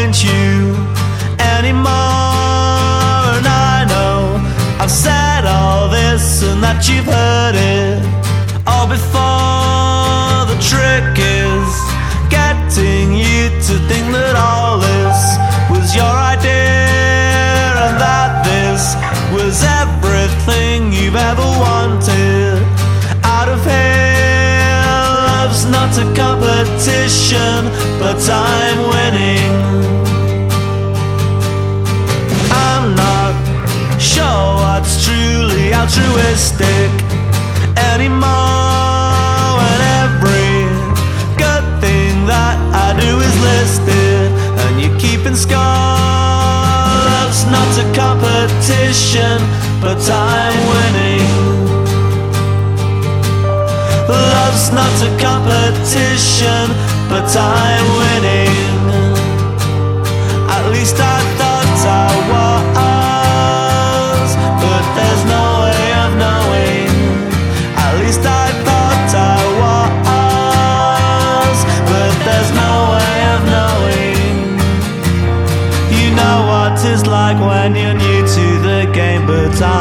ain't you anymore. And I know I've said all this and that you've heard it all before. The trick is getting you to think that all this was your idea, and that this was everything you've ever wanted out of here. Love's not a competition, but I'm winning. I'm not sure what's truly altruistic anymore, when every good thing that I do is listed and you're keeping score. Love's not a competition, but I'm winning. Love's not a competition, but I'm winning. At least I thought I was, but there's no way of knowing. At least I thought I was, but there's no way of knowing. You know what it's like when you're new to the game, but